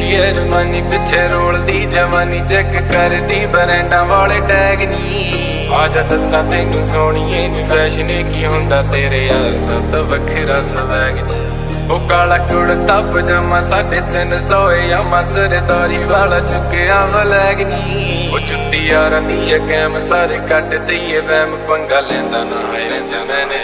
ਅਰਮਾਨੀ ਪਿੱਛੇ ਰੋਲਦੀ ਜਵਾਨੀ ਚੈੱਕ ਕਰਦੀ ਬਰੈਂਡਾਂ ਵਾਲੇ ਟੈਗ ਨੀ ਆਜਾ ਦੱਸਾਂ ਤੈਨੂੰ ਸੋਹਣੀਏ ਨੀ ਫੈਸ਼ਨ ਕੀ ਹੁੰਦਾ ਤੇਰੇ ਯਾਰ ਦਾ ਤਾਂ ਵੱਖਰਾ ਸਵੈਗ ਨੀ ਉਹ ਕਾਲਾ ਕੁੜਤਾ ਪਜਾਮਾ 350 ਯਾਮਾ ਸਰਦਾਰੀ ਵਾਲਾ ਚੁੱਕਿਆ ਵਲੈਗ ਨੀ ਉਹ ਜੁੱਤੀ ਯਾਰਾਂ ਦੀ ਕੈਮ ਸਾਰੇ ਕੱਟ ਦਈਏ ਵਹਿਮ ਪੰਗਾ ਲੈਂਦਾ ਨਾ ਹੈ ਜਮੈਨੇ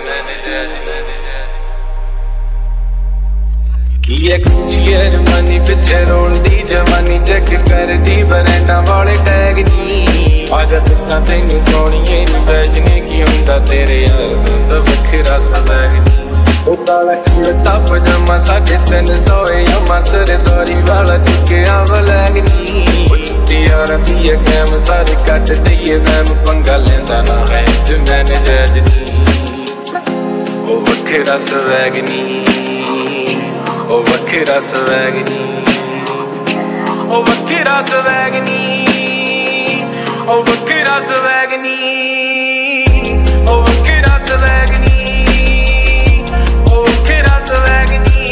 ਕੀ ਐ ਕੁਛੀ ਅਰਮਾਨੀ ਪਿੱਛੇ ਰੋਲਦੀ ਜਵਾਨੀ ਚੈੱਕ ਕਰਦੀ ਬਰੈਂਡਾਂ ਵਾਲੇ ਟੈਗ ਨੀ ਆਜਾ ਦੱਸਾਂ ਤੈਨੂੰ ਸੋਹਣੀਏ ਨੀ ਫੈਸ਼ਨ ਕੀ ਹੁੰਦਾ ਤੇਰੇ ਯਾਰ ਦਾ ਵੱਖਰਾ ਸਵੈਗ ਨੀ ਉਹ ਕਾਲਾ ਕੁੜਤਾ ਪਜਾਮਾ 350 ਯਾਮਾ ਸਰਦਾਰੀ ਵਾਲਾ ਚੁੱਕਿਆ ਵਲੈਗ ਨੀ ਉਹ ਜੁੱਤੀ ਯਾਰਾਂ ਦੀ ਕੈਮ ਸਾਰੇ ਕੱਟ ਦਈਏ ਵਹਿਮ ਪੰਗਾ ਲੈਂਦਾ ਨਾ ਹੈ ਜਮੈਨੇ ਜੈਜ ਨੀ ਉਹ ਵੱਖਰਾ ਸਵੈਗ ਨੀ ਉਹ ਵੱਖਰਾ ਸਵੈਗ ਨੀ ਉਹ ਵੱਖਰਾ ਸਵੈਗ ਨੀ ਉਹ ਵੱਖਰਾ ਸਵੈਗ ਨੀ ਉਹ ਵੱਖਰਾ ਸਵੈਗ ਨੀ ਉਹ ਵੱਖਰਾ ਸਵੈਗ ਨੀ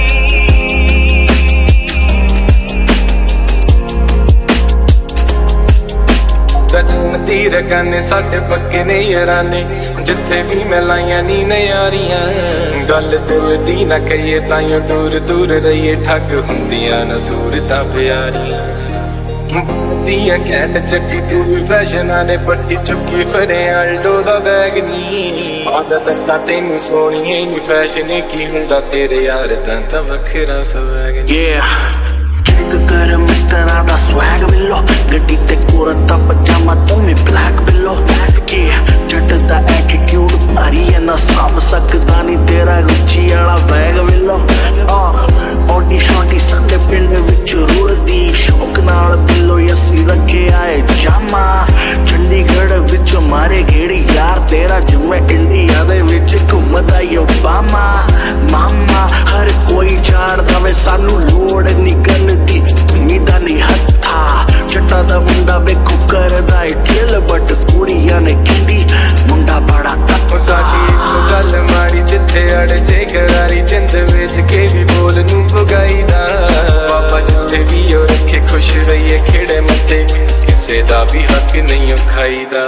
ਦਜਨ ਦੀ ਰਗਾਨੇ ਸਾਡੇ ਪੱਕੇ ਨੇ ਯਾਰਾਨੇ ਜਿੱਥੇ ਵੀ ਮੈਂ ਲਾਈਆਂ ਨੀ ਨਜ਼ਾਰੀਆਂ ਗੱਲ ਦਿਲ ਦੀ ਨਾ ਕਹੀਏ ਤਾਈਓ ਦੂਰ ਦੂਰ ਰਹੀਏ ਠੱਗ ਹੁੰਦੀਆਂ ਨਾ ਸੂਰਤਾਂ ਪਿਆਰੀਆਂ ਦੀਆਂ ਕੈਟ ਚੱਕੀ ਤੂੰ ਵੀ ਫੈਸ਼ਨਾਂ ਨੇ ਪੱਟੀ ਚੁੱਕੀ ਫਰੇ ਆਲਡੋ ਦਾ ਬੈਗ ਨੀ ਆਜਾ ਦੱਸਾਂ ਤੈਨੂੰ ਸੋਹਣੀਏ ਨੀ ਫੈਸ਼ਨ ਕੀ ਹੁੰਦਾ ਤੇਰੇ ਯਾਰ ਦਾ ਤਾਂ ਵੱਖਰਾ ਸਵੈਗ ਨੀ ਕਰ ਮਿੱਤਰਾਂ ਦਾ ਸਵੈਗ ਮਿਲੋ ਗੱਡੀ ਤੇ ਕੁੜਤਾ ਪਜਾਮਾ ਤੂੰ ਵੀ ਬਲੈਕ ਬਿਲੋ ਜੱਟ ਦਾ ਐਟੀਟਿਊਡ ਭਾਰੀ ਐ ਨਾ ਸਾਂਭ ਸਕਦਾ ਨੀ ਤੇਰਾ ਗੁੱਚੀ ਵਾਲਾ ਬੈਗ ਮਿਲੋ ਓਡੀ ਸ਼ੋਟੀ ਸੰਦੇ ਪਿੰਡ ਵਿੱਚ ਰੁੜਦੀ ਸ਼ੌਕ ਨਾਲ ਬਿੱਲੋ ਅਸੀਂ ਰੱਖੇ ਆਏ ਜਾਮਾ ਚੰਡੀਗੜ੍ਹ ਵਿੱਚ ਮਾਰੇ ਗੇੜੀ ਯਾਰ ਤੇਰਾ ਜਿਵੇਂ ਇੰਡੀਆ ਦੇ ਵਿੱਚ ਘੁੰਮਦਾ ਓਬਾਮਾ ਮਾਮਾ ਹਰ ਕੋਈ ਜਾਣਦਾ ਵੇ ਸਾਨੂੰ ਲੋੜ ਨੀ ਗਨ ਦੀ ਉਮੀਦਾਂ ਨੀ ਹੱਥਾ ਜੱਟਾਂ ਦਾ ਮੁੰਡਾ ਵੇਖੋ ਕਰਦਾ ਏ ਠੇਲ ਬਟ ਕੁੜੀਆਂ ਨੇ ਕਹਿੰਦੀ ਮੁੰਡਾ ਬੜਾ ਉਹ ਸਾਡੀ ਇੱਕ ਗੱਲ ਮਾਰੀ ਜਿੱਥੇ ਅੜ ਜੇ ਕਰਾਰੀ ਜਿੰਦ ਵਿੱਚ ਕੇ ਵੀ ਬੋਲ ਨੂੰ ਪੁਗਾਈਦਾ ਬਾਬਾ ਜਿੱਥੇ ਵੀ ਉਹ ਰੱਖੇ ਖੁਸ਼ ਰਹੀਏ ਖੇੜੇ ਮੱਥੇ ਕਿਸੇ ਦਾ ਵੀ ਹੱਕ ਨਹੀਂ ਖਾਈਦਾ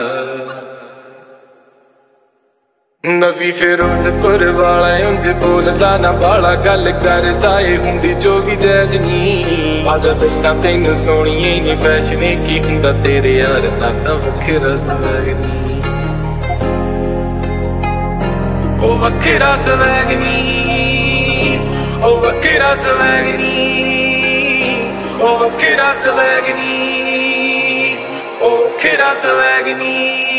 ਨਵੀਂ ਫਿਰੋਜ਼ਪੁਰ ਵਾਲਾ ਉਂਝ ਬੋਲਦਾ ਨਾ ਬਾਲਾ ਗੱਲ ਕਰਦਾ ਏ ਹੁੰਦੀ ਜੋ ਵੀ ਜੈਜ ਨੀ ਆਜਾ ਦੱਸਾਂ ਤੈਨੂੰ ਸੋਹਣੀਏ ਨੀ ਫੈਸ਼ਨ ਕੀ ਹੁੰਦਾ ਤੇਰੇ ਯਾਰ ਦਾ ਤਾਂ ਵੱਖਰਾ ਸਵੈਗ ਨੀ ਉਹ ਵੱਖਰਾ ਸਵੈਗ ਨੀ ਉਹ ਵੱਖਰਾ ਸਵੈਗ ਨੀ ਉਹ ਵੱਖਰਾ ਸਵੈਗ ਨੀ ਉਹ ਵੱਖਰਾ ਸਵੈਗ ਨੀ